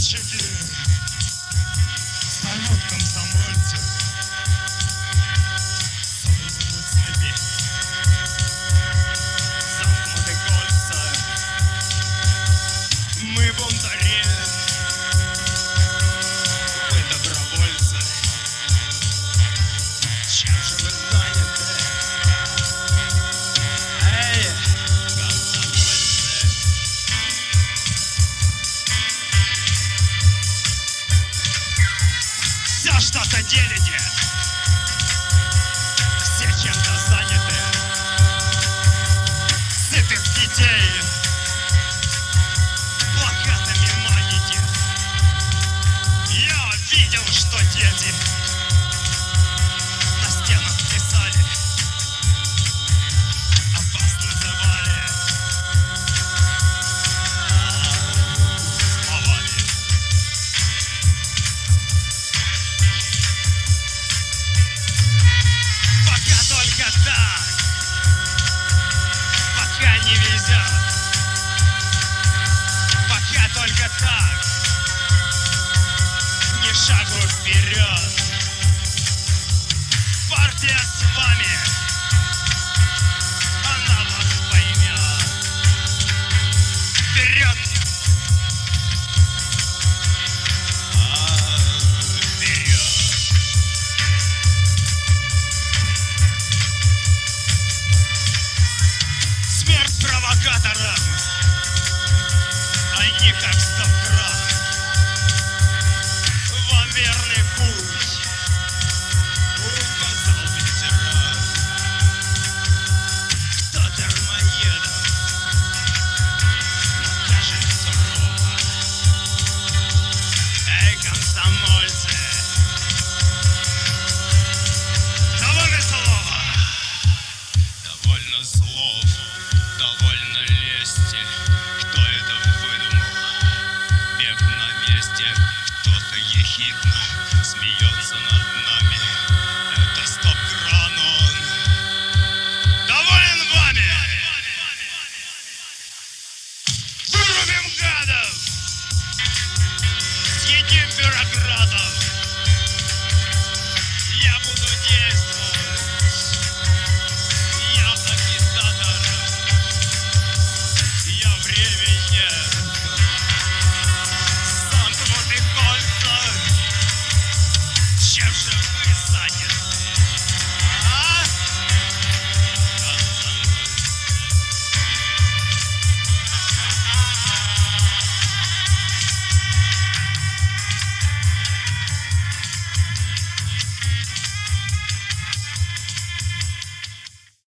Мальчики, салют комсомольцы, сорваны цепи, замкнуты кольца. Мы бунтари, вы добровольцы. Чем же вы заняты? Эй, комсомольцы! Все что-то делите, все чем-то заняты. Сытых детей плакатами маните. Я видел, что дети на стенах писали, а вас называли словами. Пока только так, пока не везет, пока только так, ни шагу вперед. Партия с вами.